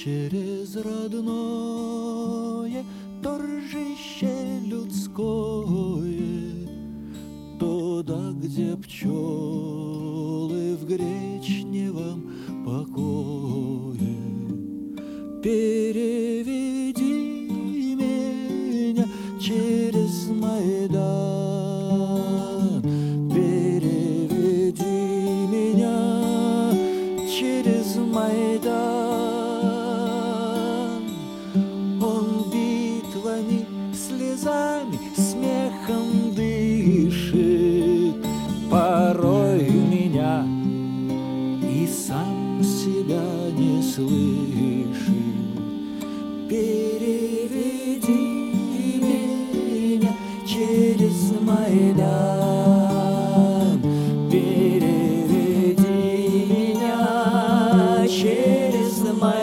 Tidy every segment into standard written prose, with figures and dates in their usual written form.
через родное торжище людское, туда, где пчелы в гречневом покое. Переведи меня через Майдан, переведи меня через Майдан. Он битвами, слезами, смехом дышит, порой меня и сам себя не слышит. Переведи меня через Майдан, переведи меня через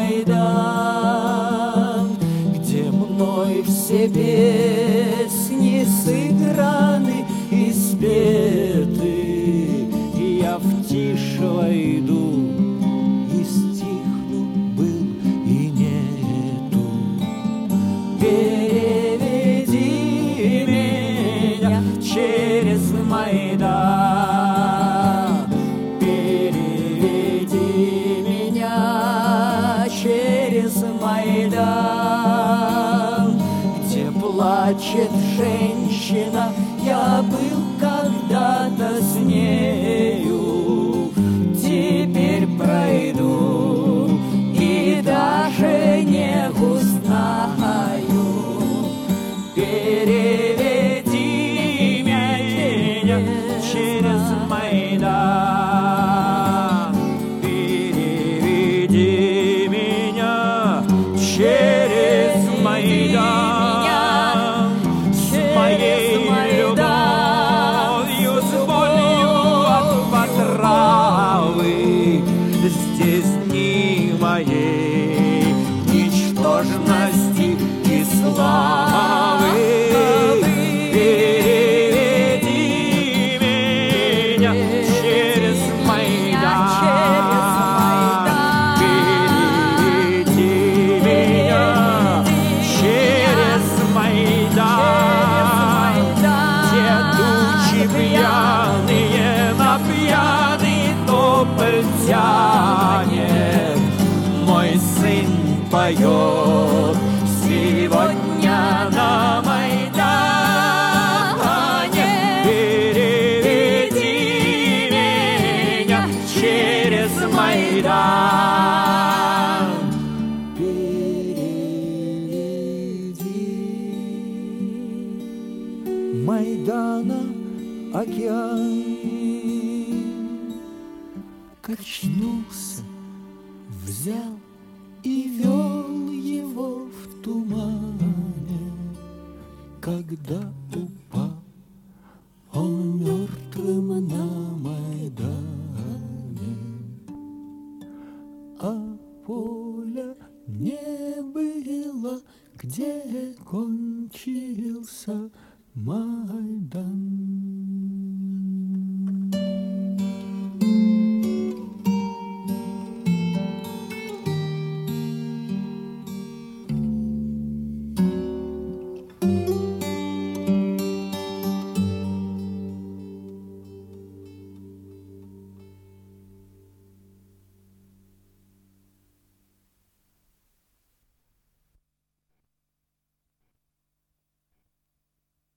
Майдан, где мной все песни сыграны и спеты, и я в тишь войду и стихну был и нету. Переведи меня через Майдан, переведи меня через Майдан, где плачет женщина, я был когда-то с нею, теперь пройду и даже не узнаю. Переведи меня через Майдан, переведи меня через Майдан, с моей любовью, с болью от потравы. Здесь дни моей ничтожности и славы. Переведи меня через Майдан, переведи меня через Майдан, где тучи пьяные на пьяный тополь тянет. Мой сын поет сегодня на Майдане. Переведи меня через Майдан, переведи. Майдана океан качнулся, взял и вел его в тумане. Когда упал он мертвым на Майдане, а поля не было, где кончился Майдан.